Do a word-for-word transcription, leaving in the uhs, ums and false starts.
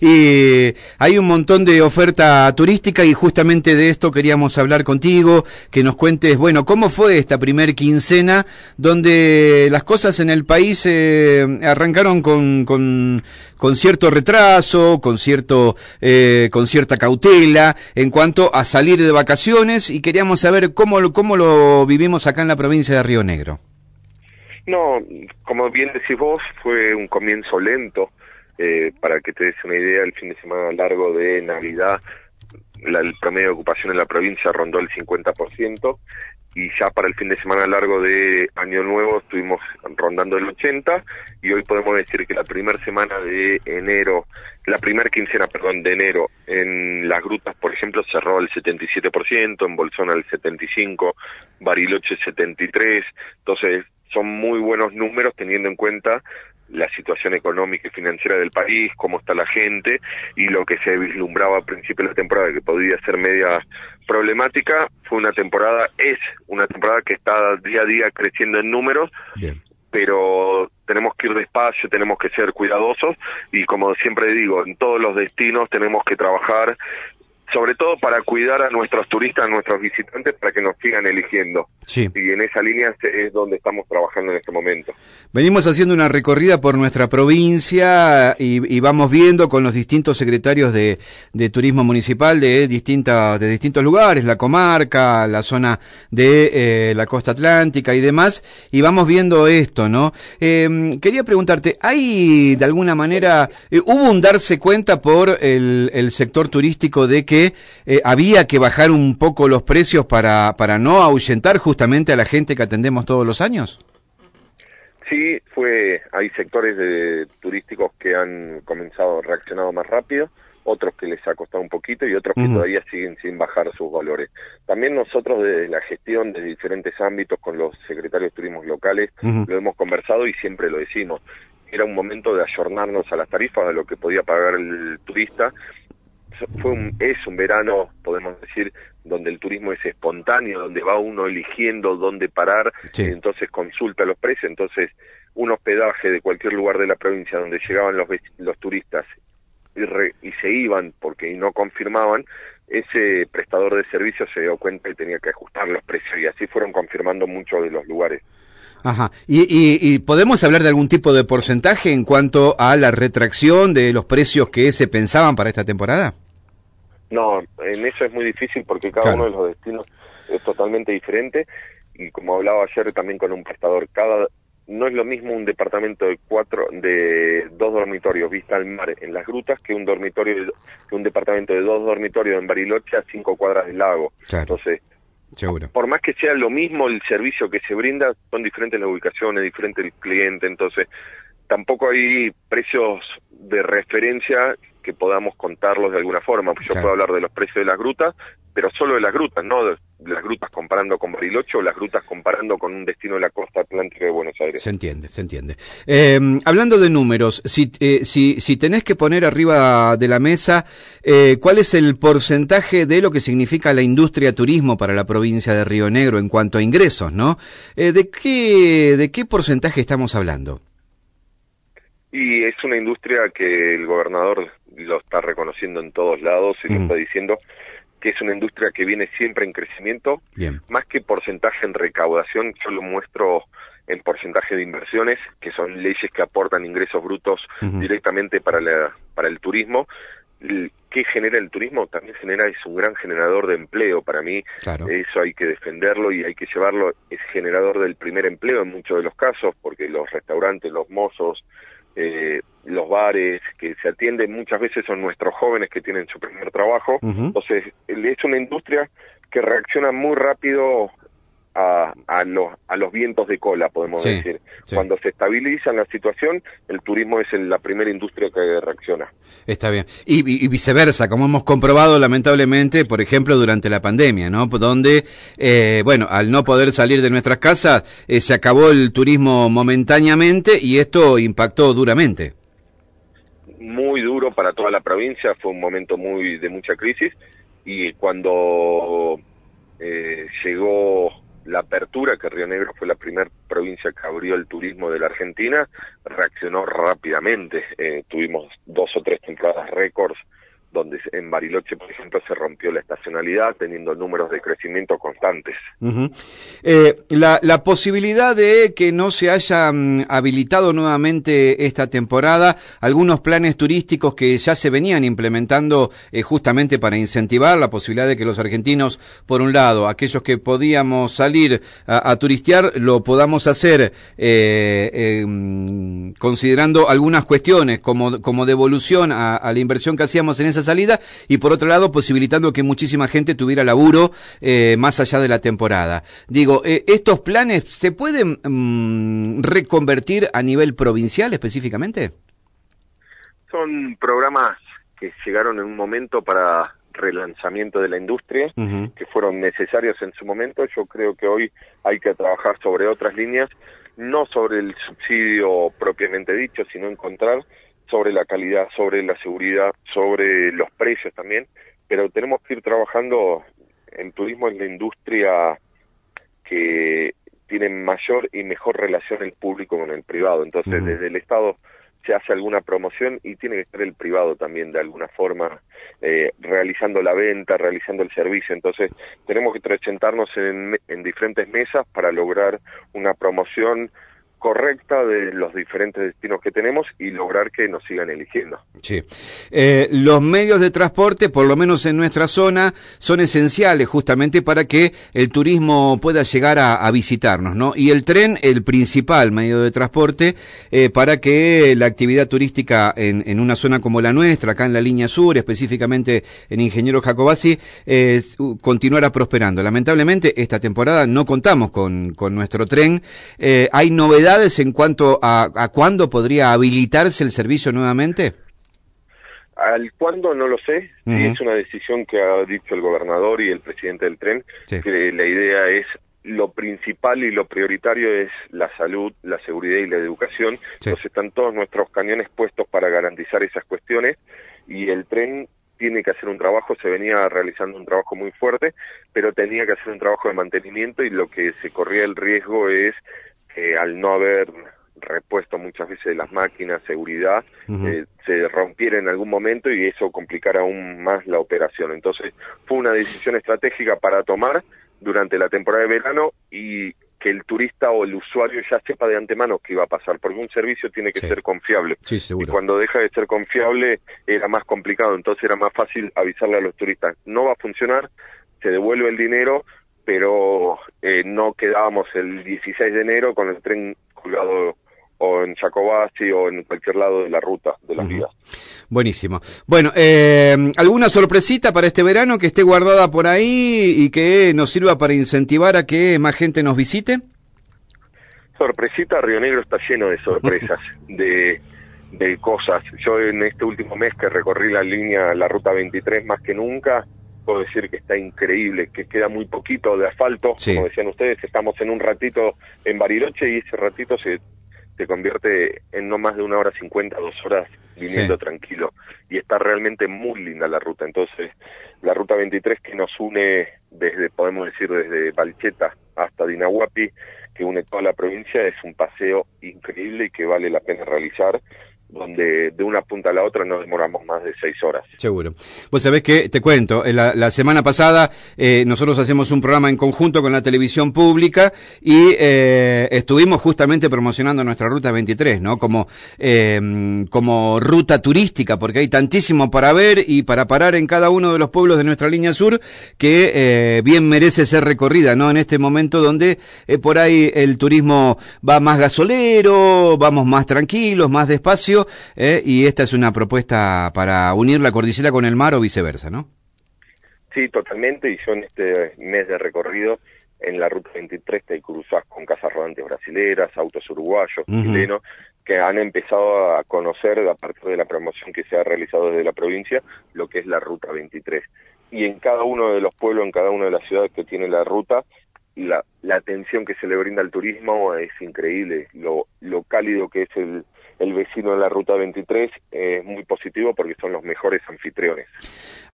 y hay un montón de oferta turística y justamente de esto queríamos hablar contigo, que nos cuentes, bueno, cómo fue esta primer quincena donde las cosas en el país eh, arrancaron con, con, con cierto retraso, con cierto, eh, con cierta cautela en cuanto a salir de vacaciones, y queríamos saber cómo, cómo lo vivimos acá en la provincia de Río Negro. No, como bien decís vos, fue un comienzo lento. Eh, para que te des una idea, el fin de semana largo de Navidad, la, el promedio de ocupación en la provincia rondó el cincuenta por ciento, y ya para el fin de semana largo de Año Nuevo estuvimos rondando el ochenta por ciento, y hoy podemos decir que la primera semana de enero, la primera quincena, perdón, de enero, en Las Grutas, por ejemplo, cerró al setenta y siete por ciento, en Bolsón al setenta y cinco por ciento, Bariloche setenta y tres por ciento, entonces son muy buenos números teniendo en cuenta la situación económica y financiera del país, cómo está la gente, y lo que se vislumbraba al principio de la temporada, que podía ser media problemática. Fue una temporada, es una temporada que está día a día creciendo en números. Bien. Pero tenemos que ir despacio, tenemos que ser cuidadosos, y como siempre digo, en todos los destinos tenemos que trabajar, sobre todo para cuidar a nuestros turistas, a nuestros visitantes, para que nos sigan eligiendo. Sí. Y en esa línea es donde estamos trabajando en este momento. Venimos haciendo una recorrida por nuestra provincia y, y vamos viendo con los distintos secretarios de, de turismo municipal de, distinta, de distintos lugares, la comarca, la zona de eh, la costa atlántica y demás, y vamos viendo esto, ¿no? Eh, quería preguntarte, ¿hay de alguna manera, eh, hubo un darse cuenta por el, el sector turístico de que eh, había que bajar un poco los precios para, para no ahuyentar justamente a la gente que atendemos todos los años? Sí, fue, hay sectores de, turísticos que han comenzado, reaccionado más rápido, otros que les ha costado un poquito y otros que uh-huh. todavía siguen sin bajar sus valores. También nosotros desde la gestión de diferentes ámbitos con los secretarios de turismos locales uh-huh. lo hemos conversado y siempre lo decimos. Era un momento de ayornarnos a las tarifas de lo que podía pagar el turista. Fue un, es un verano, podemos decir, donde el turismo es espontáneo, donde va uno eligiendo dónde parar, sí. y entonces consulta los precios. Entonces, un hospedaje de cualquier lugar de la provincia donde llegaban los, los turistas y, re, y se iban porque no confirmaban, ese prestador de servicios se dio cuenta y tenía que ajustar los precios, y así fueron confirmando muchos de los lugares. Ajá. ¿Y, y, y podemos hablar de algún tipo de porcentaje en cuanto a la retracción de los precios que se pensaban para esta temporada? No, en eso es muy difícil porque cada claro. uno de los destinos es totalmente diferente, y como hablaba ayer también con un prestador, cada no es lo mismo un departamento de cuatro, de dos dormitorios vista al mar en Las Grutas que un dormitorio, que un departamento de dos dormitorios en Bariloche a cinco cuadras del lago. Claro. Entonces, seguro. Por más que sea lo mismo el servicio que se brinda, son diferentes las ubicaciones, diferente el cliente, entonces tampoco hay precios de referencia que podamos contarlos de alguna forma. Yo claro. puedo hablar de los precios de Las Grutas, pero solo de Las Grutas, no de Las Grutas comparando con Bariloche o Las Grutas comparando con un destino de la costa atlántica de Buenos Aires. Se entiende, se entiende. Eh, hablando de números, si, eh, si, si tenés que poner arriba de la mesa, eh, ¿cuál es el porcentaje de lo que significa la industria turismo para la provincia de Río Negro en cuanto a ingresos, ¿no? Eh, ¿de qué, de qué porcentaje estamos hablando? Y es una industria que el gobernador lo está reconociendo en todos lados y mm. lo está diciendo que es una industria que viene siempre en crecimiento. Bien. Más que porcentaje en recaudación, yo lo muestro en porcentaje de inversiones, que son leyes que aportan ingresos brutos uh-huh. directamente para la, para el turismo. ¿Qué genera el turismo? También genera, es un gran generador de empleo para mí, claro. Eso hay que defenderlo y hay que llevarlo, es generador del primer empleo en muchos de los casos, porque los restaurantes, los mozos, eh, los bares que se atienden muchas veces son nuestros jóvenes que tienen su primer trabajo, uh-huh. entonces es una industria que reacciona muy rápido a, a, los, a los vientos de cola, podemos sí, decir. Sí. Cuando se estabiliza la situación, el turismo es el, la primera industria que reacciona. Está bien. Y, y, y viceversa, como hemos comprobado lamentablemente, por ejemplo, durante la pandemia, ¿no? Donde, eh, bueno, al no poder salir de nuestras casas, eh, se acabó el turismo momentáneamente y esto impactó duramente. Muy duro para toda la provincia, fue un momento muy de mucha crisis, y cuando eh, llegó la apertura, que Río Negro fue la primera provincia que abrió el turismo de la Argentina, reaccionó rápidamente. Eh, tuvimos dos o tres temporadas récords, donde en Bariloche, por ejemplo, se rompió la estacionalidad, teniendo números de crecimiento constantes. Uh-huh. eh, la, la posibilidad de que no se haya um, habilitado nuevamente esta temporada, algunos planes turísticos que ya se venían implementando eh, justamente para incentivar la posibilidad de que los argentinos, por un lado, aquellos que podíamos salir a, a turistear, lo podamos hacer eh, eh, considerando algunas cuestiones como, como devolución a, a la inversión que hacíamos en esa salida, y por otro lado posibilitando que muchísima gente tuviera laburo eh, más allá de la temporada. Digo, eh, ¿estos planes se pueden mmm, reconvertir a nivel provincial específicamente? Son programas que llegaron en un momento para relanzamiento de la industria, uh-huh. que fueron necesarios en su momento. Yo creo que hoy hay que trabajar sobre otras líneas, no sobre el subsidio propiamente dicho, sino encontrar sobre la calidad, sobre la seguridad, sobre los precios también, pero tenemos que ir trabajando. En turismo es la industria que tiene mayor y mejor relación el público con el privado, entonces uh-huh. desde el Estado se hace alguna promoción y tiene que estar el privado también de alguna forma eh, realizando la venta, realizando el servicio. Entonces tenemos que sentarnos en, en diferentes mesas para lograr una promoción correcta de los diferentes destinos que tenemos y lograr que nos sigan eligiendo. Sí. Eh, los medios de transporte, por lo menos en nuestra zona, son esenciales justamente para que el turismo pueda llegar a, a visitarnos, ¿no? Y el tren, el principal medio de transporte, eh, para que la actividad turística en, en una zona como la nuestra, acá en la línea sur, específicamente en Ingeniero Jacobacci, eh, continuara prosperando. Lamentablemente, esta temporada no contamos con, con nuestro tren. Eh, hay novedades en cuanto a, a cuándo podría habilitarse el servicio nuevamente. Al cuándo no lo sé, uh-huh. sí es una decisión que ha dicho el gobernador y el presidente del tren, sí. que la idea es, lo principal y lo prioritario es la salud, la seguridad y la educación, sí. entonces están todos nuestros cañones puestos para garantizar esas cuestiones, y el tren tiene que hacer un trabajo, se venía realizando un trabajo muy fuerte, pero tenía que hacer un trabajo de mantenimiento, y lo que se corría el riesgo es Eh, al no haber repuesto muchas veces las máquinas, seguridad, uh-huh. eh, se rompiera en algún momento y eso complicara aún más la operación. Entonces fue una decisión estratégica para tomar durante la temporada de verano y que el turista o el usuario ya sepa de antemano qué iba a pasar, porque un servicio tiene que sí. ser confiable. Sí, seguro. Y cuando deja de ser confiable era más complicado, entonces era más fácil avisarle a los turistas, no va a funcionar, se devuelve el dinero, pero eh, no quedábamos el dieciséis de enero con el tren colgado o en Jacobacci o en cualquier lado de la ruta de las uh-huh. vías. Buenísimo. Bueno, eh, ¿alguna sorpresita para este verano que esté guardada por ahí y que nos sirva para incentivar a que más gente nos visite? Sorpresita, Río Negro está lleno de sorpresas, de, de cosas. Yo en este último mes que recorrí la línea, la ruta veintitrés más que nunca, puedo decir que está increíble, que queda muy poquito de asfalto, sí. como decían ustedes, estamos en un ratito en Bariloche y ese ratito se, se convierte en no más de una hora cincuenta, dos horas viniendo sí. tranquilo, y está realmente muy linda la ruta. Entonces la ruta veintitrés que nos une desde, podemos decir, desde Balcheta hasta Dinahuapi, que une toda la provincia, es un paseo increíble y que vale la pena realizar, donde de una punta a la otra no demoramos más de seis horas. Seguro. Vos sabés que, te cuento, la, la semana pasada eh, nosotros hacemos un programa en conjunto con la televisión pública y eh, estuvimos justamente promocionando nuestra ruta veintitrés, ¿no? Como, eh, como ruta turística, porque hay tantísimo para ver y para parar en cada uno de los pueblos de nuestra línea sur que eh, bien merece ser recorrida, ¿no? En este momento donde eh, por ahí el turismo va más gasolero, vamos más tranquilos, más despacio, Eh, y esta es una propuesta para unir la cordillera con el mar o viceversa, ¿no? Sí, totalmente, y yo en este mes de recorrido en la ruta veintitrés te cruzás con casas rodantes brasileras, autos uruguayos, uh-huh. chilenos, que han empezado a conocer a partir de la promoción que se ha realizado desde la provincia lo que es la ruta veintitrés. Y en cada uno de los pueblos, en cada una de las ciudades que tiene la ruta, la, la atención que se le brinda al turismo es increíble, lo, lo cálido que es el el vecino de la ruta veintitrés es muy positivo porque son los mejores anfitriones.